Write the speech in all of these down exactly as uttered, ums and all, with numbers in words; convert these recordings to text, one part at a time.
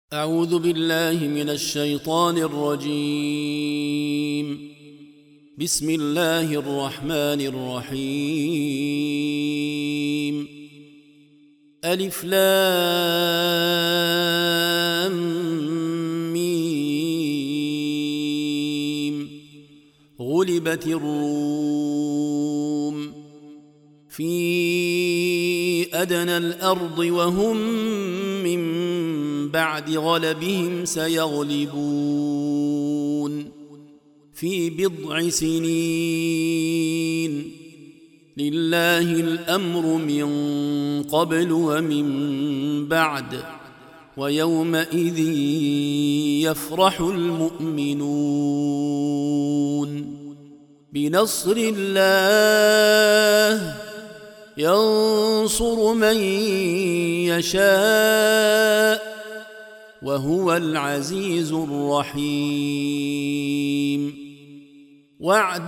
أعوذ بالله من الشيطان الرجيم. بسم الله الرحمن الرحيم. ألف لام ميم. غلبت الروم في أدنى الأرض وهم من بعد غلبهم سيغلبون في بضع سنين. لله الأمر من قبل ومن بعد ويومئذ يفرح المؤمنون بنصر الله ينصر من يشاء وهو العزيز الرحيم. وعد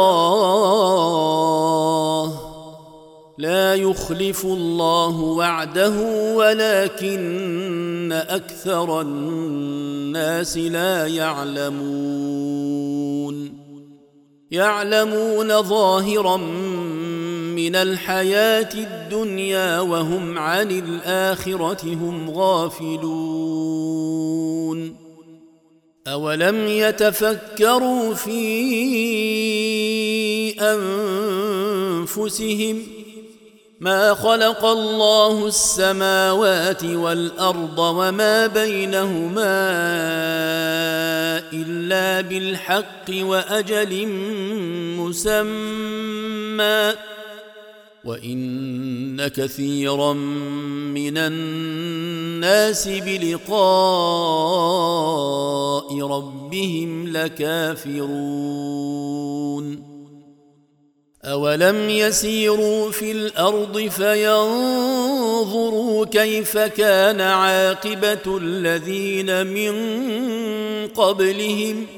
الله لا يخلف الله وعده ولكن أكثر الناس لا يعلمون. يعلمون ظاهرا من الحياة الدنيا وهم عن الآخرة هم غافلون. أولم يتفكروا في أنفسهم ما خلق الله السماوات والأرض وما بينهما إلا بالحق وأجل مسمى وإن كثيرا من الناس بلقاء ربهم لكافرون. أولم يسيروا في الأرض فينظروا كيف كان عاقبة الذين من قبلهم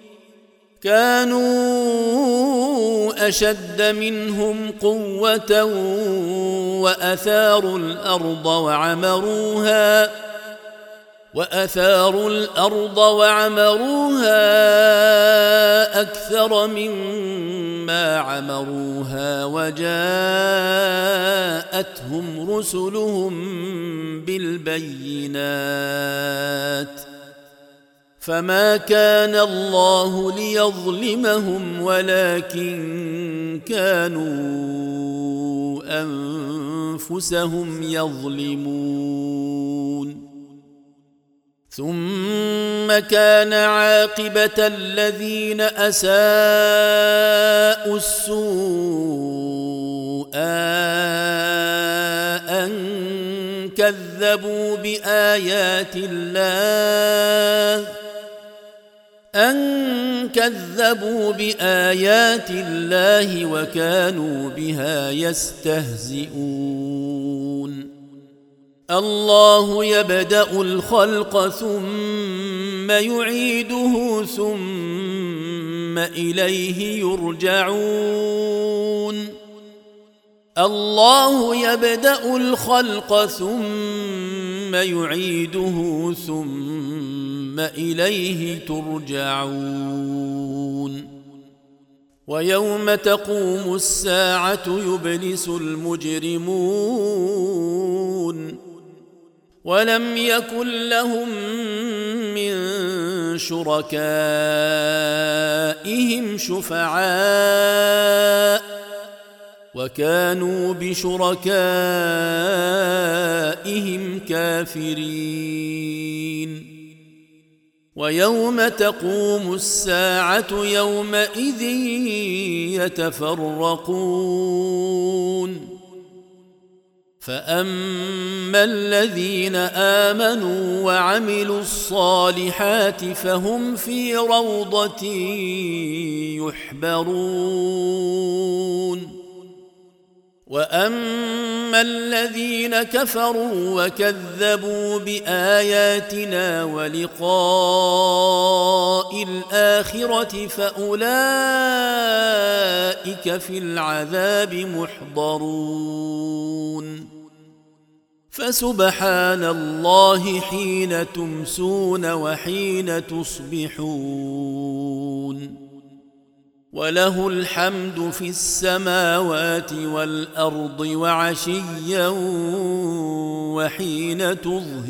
كانوا أشد منهم قوة وأثاروا الأرض وعمروها وأثاروا الأرض وعمروها أكثر مما عمروها وجاءتهم رسلهم بالبينات فما كان الله ليظلمهم ولكن كانوا أنفسهم يظلمون. ثم كان عاقبة الذين أساءوا السوء أن كذبوا بآيات الله أن كذبوا بآيات الله وكانوا بها يستهزئون. الله يبدأ الخلق ثم يعيده ثم إليه يرجعون. الله يبدأ الخلق ثم يعيده ثم إليه ترجعون. ويوم تقوم الساعة يبلس المجرمون ولم يكن لهم من شركائهم شفعاء وكانوا بشركائهم كافرين. ويوم تقوم الساعة يومئذ يتفرقون. فأما الذين آمنوا وعملوا الصالحات فهم في روضة يحبرون. وأما الذين كفروا وكذبوا بآياتنا ولقاء الآخرة فأولئك في العذاب محضرون. فسبحان الله حين تمسون وحين تصبحون وله الحمد في السماوات والأرض وعشيا وحين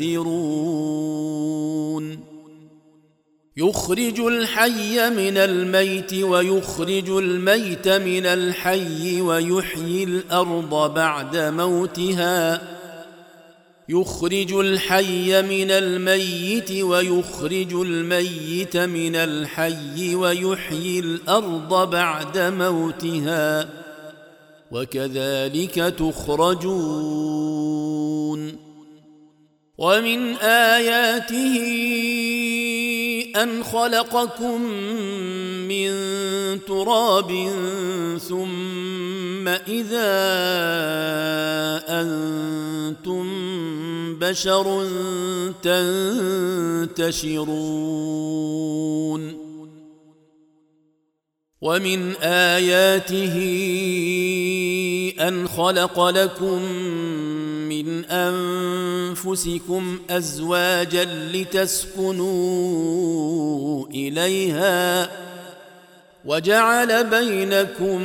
تظهرون يخرج الحي من الميت ويخرج الميت من الحي ويحيي الأرض بعد موتها يخرج الحي من الميت ويخرج الميت من الحي ويحيي الأرض بعد موتها وكذلك تخرجون ومن آياته أن خلقكم من تراب ثم إذا أنتم بشر تنتشرون ومن آياته أن خلق لكم من أنفسكم أزواجا لتسكنوا إليها وجعل بينكم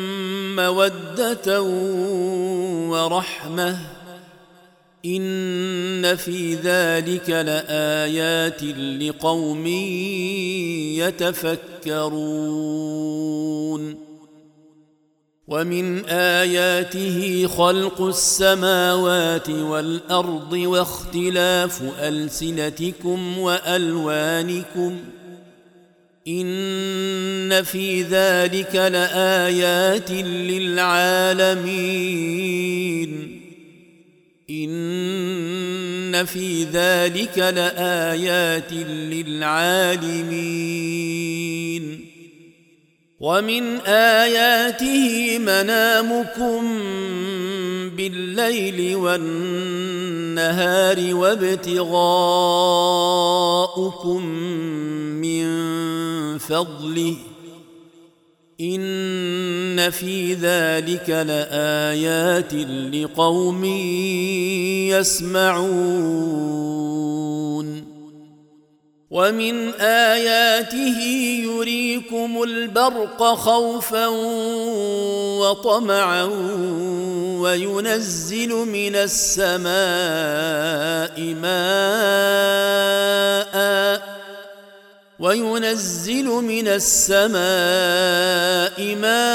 مودة ورحمة إن في ذلك لآيات لقوم يتفكرون ومن آياته خلق السماوات والأرض واختلاف ألسنتكم وألوانكم إن في ذلك لآيات للعالمين إن في ذلك لآيات للعالمين ومن آياته منامكم بالليل والنهار وابتغاؤكم من فضله إن في ذلك لآيات لقوم يسمعون ومن آياته يريكم البرق خوفا وطمعا وينزل من السماء ماء وينزل من السماء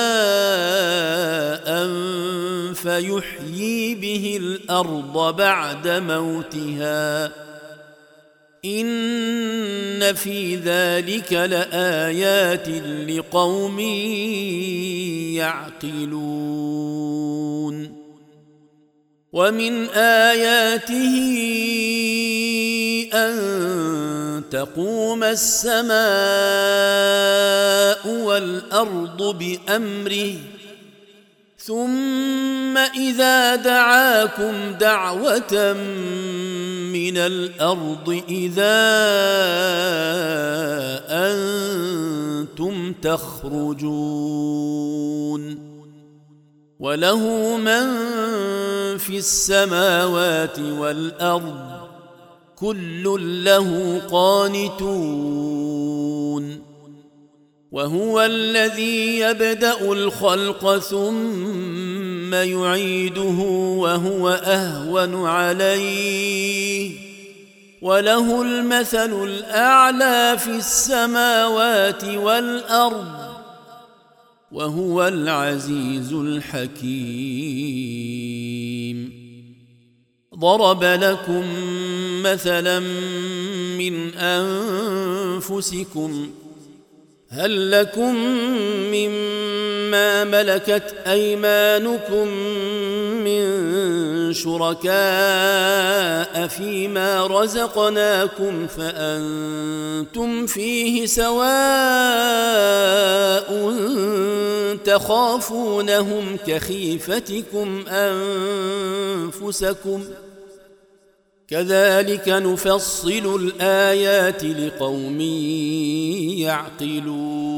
ماء فيحيي به الأرض بعد موتها إن في ذلك لآيات لقوم يعقلون ومن آياته أن تقوم السماء والأرض بأمره ثم إذا دعاكم دعوة من الأرض إذا أنتم تخرجون وله من في السماوات والأرض كل له قانتون وهو الذي يبدأ الخلق ثم يعيده وهو أهون عليه وله المثل الأعلى في السماوات والأرض وهو العزيز الحكيم ضرب لكم مثلا من أنفسكم هل لكم مما ملكت أيمانكم من شركاء فيما رزقناكم فأنتم فيه سواء تخافونهم كخيفتكم أنفسكم كذلك نفصل الآيات لقوم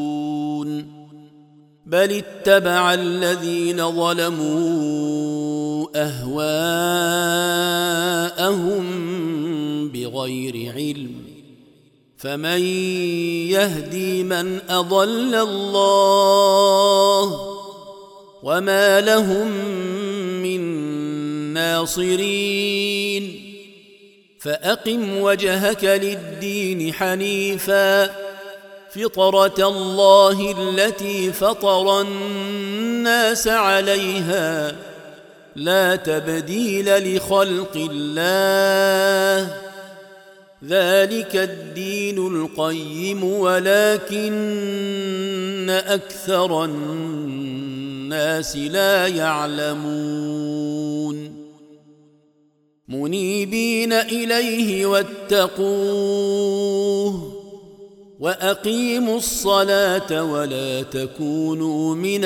يعقلون بل اتبع الذين ظلموا أهواءهم بغير علم فمن يهدي من أضل الله وما لهم من ناصرين فأقم وجهك للدين حنيفا فطرة الله التي فطر الناس عليها لا تبديل لخلق الله ذلك الدين القيم ولكن أكثر الناس لا يعلمون منيبين إليه واتقوه وأقيموا الصلاة ولا تكونوا من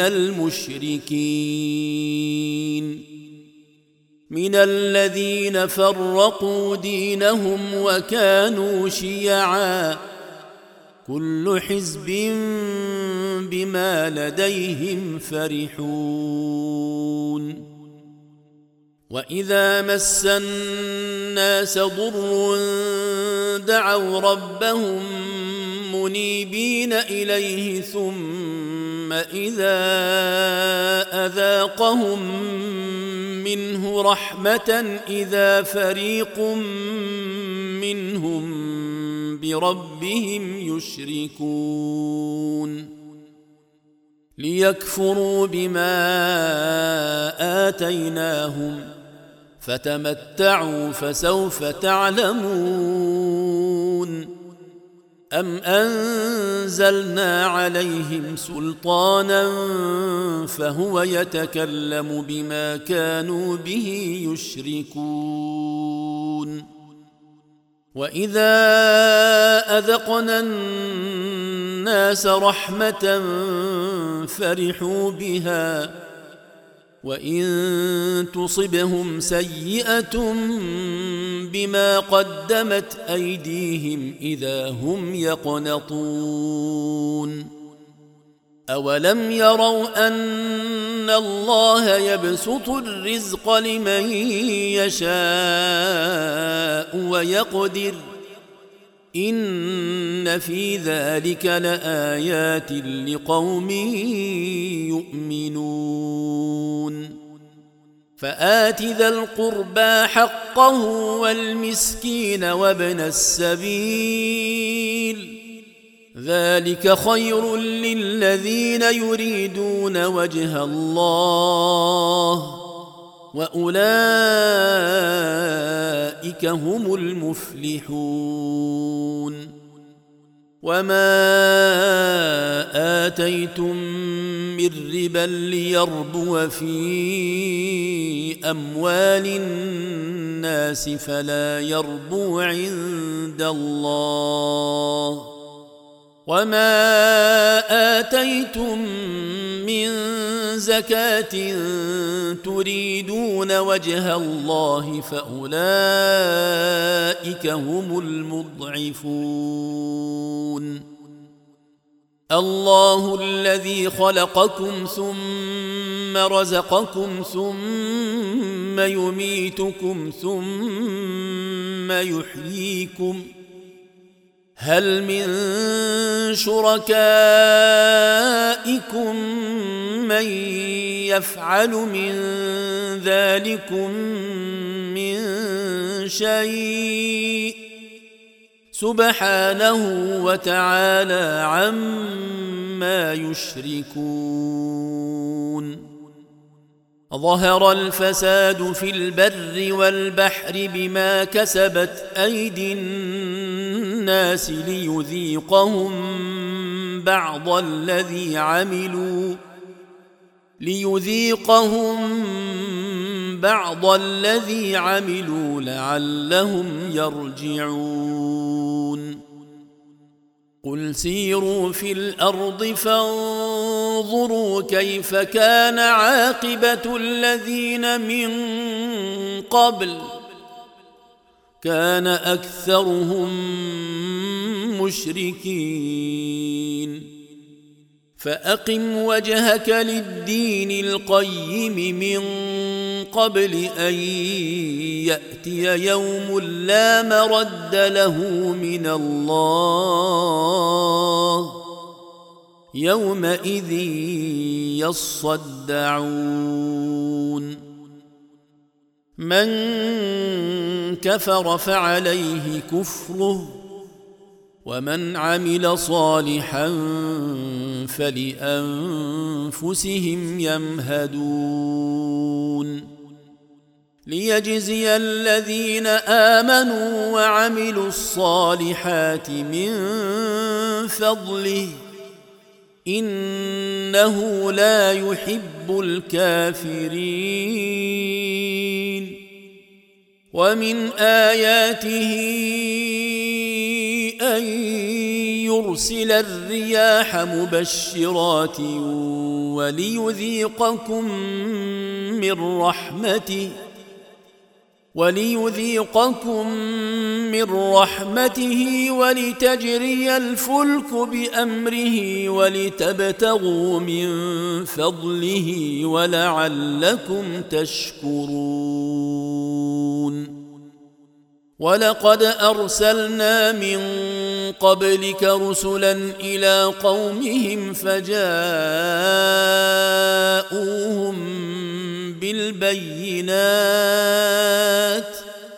المشركين من الذين فرقوا دينهم وكانوا شيعا كل حزب بما لديهم فرحون وإذا مس الناس ضر دعوا ربهم منيبين إليه ثم إذا أذاقهم منه رحمة إذا فريق منهم بربهم يشركون ليكفروا بما آتيناهم فتمتعوا فسوف تعلمون أم أنزلنا عليهم سلطانا فهو يتكلم بما كانوا به يشركون وإذا أذقنا الناس رحمة فرحوا بها وإن تصبهم سيئة بما قدمت أيديهم إذا هم يقنطون أولم يروا أن الله يبسط الرزق لمن يشاء ويقدر إن في ذلك لآيات لقوم يؤمنون فآت ذا القربى حقه والمسكين وابن السبيل ذلك خير للذين يريدون وجه الله وأولئك هم المفلحون وما آتيتم من ربا ليربو في أموال الناس فلا يربو عند الله وما آتيتم من زكاة تريدون وجه الله فأولئك هم المضعفون الله الذي خلقكم ثم رزقكم ثم يميتكم ثم يحييكم هل من شركائكم من يفعل من ذلكم من شيء سبحانه وتعالى عما يشركون ظهر الفساد في البر والبحر بما كسبت أيدي الناس ليذيقهم بعض الذي عملوا ليذيقهم بعض الذي عملوا لعلهم يرجعون قل سيروا في الأرض فانظروا كيف كان عاقبة الذين من قبل كان أكثرهم مشركين فأقم وجهك للدين القيم من قبل أن يأتي يوم لا مرد له من الله يومئذ يصدعون من كفر فعليه كفره ومن عمل صالحا فلأنفسهم يمهدون ليجزي الذين آمنوا وعملوا الصالحات من فضله إنه لا يحب الكافرين ومن آياته أن يرسل الرياح مبشرات وليذيقكم من رحمته وليذيقكم من رحمته ولتجري الفلك بأمره ولتبتغوا من فضله ولعلكم تشكرون ولقد أرسلنا من قبلك رسلا إلى قومهم فجاءوهم بالبينات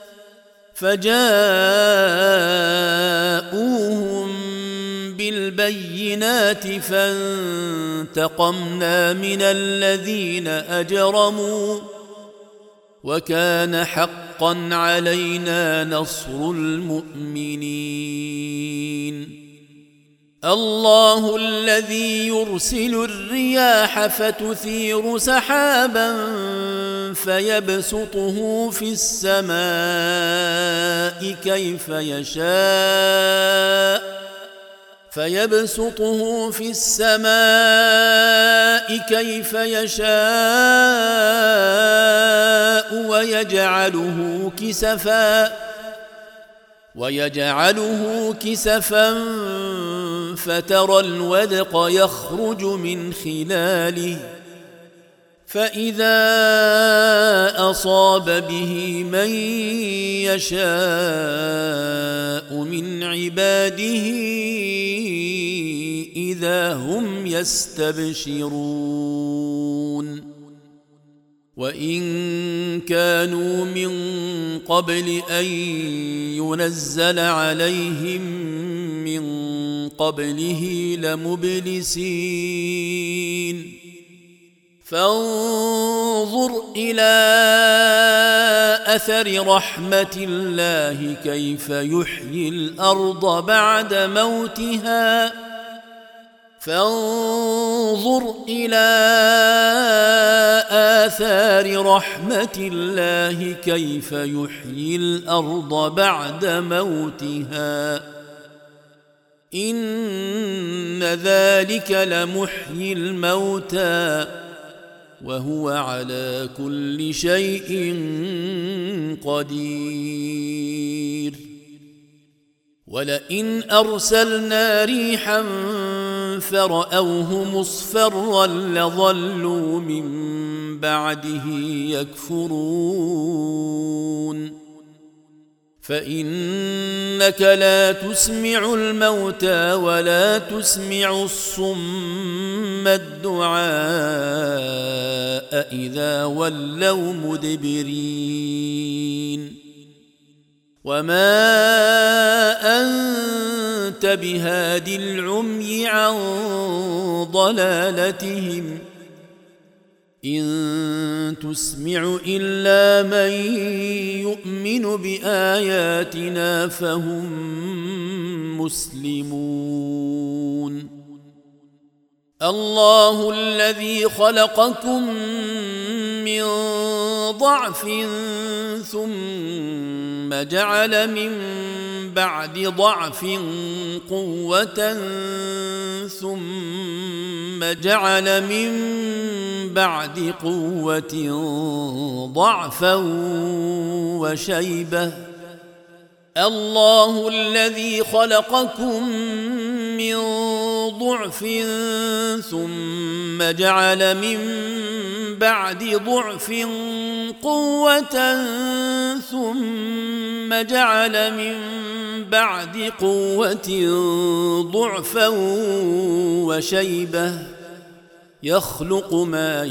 فجاءوهم بالبينات فانتقمنا من الذين أجرموا وكان حقا علينا نصر المؤمنين الله الذي يرسل الرياح فتثير سحابا فيبسطه في السماء كيف يشاء فيبسطه في السماء كيف يشاء ويجعله كسفا ويجعله كسفا فترى الودق يخرج من خلاله فإذا أصاب به من يشاء من عباده إذا هم يستبشرون وإن كانوا من قبل أن ينزل عليهم من قبله لمبلسين فانظر إلى أثر رحمة الله كيف يحيي الأرض بعد موتها فانظر إلى آثار رحمة الله كيف يحيي الأرض بعد موتها إن ذلك لمحيي الموتى وهو على كل شيء قدير ولئن أرسلنا ريحا فرأوه مصفرا لظلوا من بعده يكفرون فإنك لا تسمع الموتى ولا تسمع الصم الدعاء إذا ولوا مدبرين وما أنت بهاد العمي عن ضلالتهم إن تسمع إلا من يؤمن بآياتنا فهم مسلمون الله الذي خلقكم من ضعف ثم جعل من بعد ضعف قوة ثم جعل من بعد قوة ضعفا وشيبة الله الذي خلقكم من ضعف ثم جعل من بعد ضعف قوة ثم جعل من بعد قوة ضعفا وشيبة يخلق ما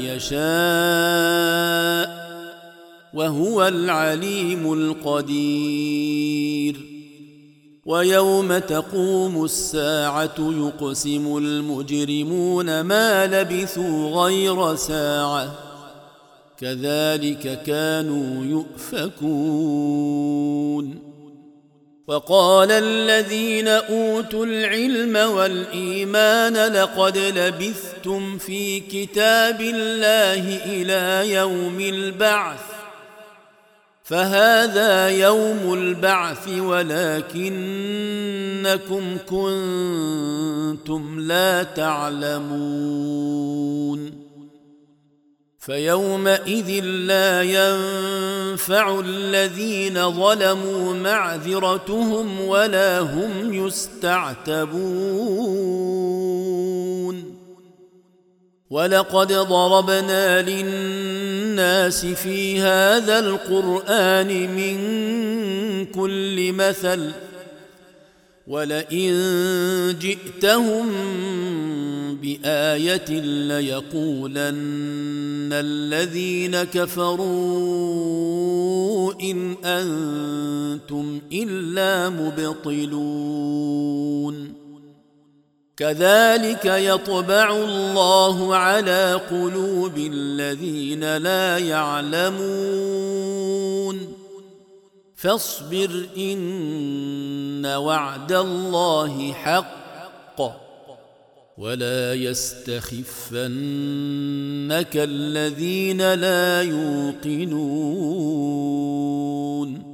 يشاء وهو العليم القدير. ويوم تقوم الساعة يقسم المجرمون ما لبثوا غير ساعة كذلك كانوا يؤفكون. وقال الذين أوتوا العلم والإيمان لقد لبثتم في كتاب الله إلى يوم البعث فهذا يوم البعث ولكنكم كنتم لا تعلمون. فيومئذ لا ينفع الذين ظلموا معذرتهم ولا هم يستعتبون. ولقد ضربنا للناس في هذا القرآن من كل مثل ولئن جئتهم بآية ليقولن الذين كفروا إن أنتم إلا مبطلون. كذلك يطبع الله على قلوب الذين لا يعلمون. فاصبر إن وعد الله حق ولا يستخفنك الذين لا يوقنون.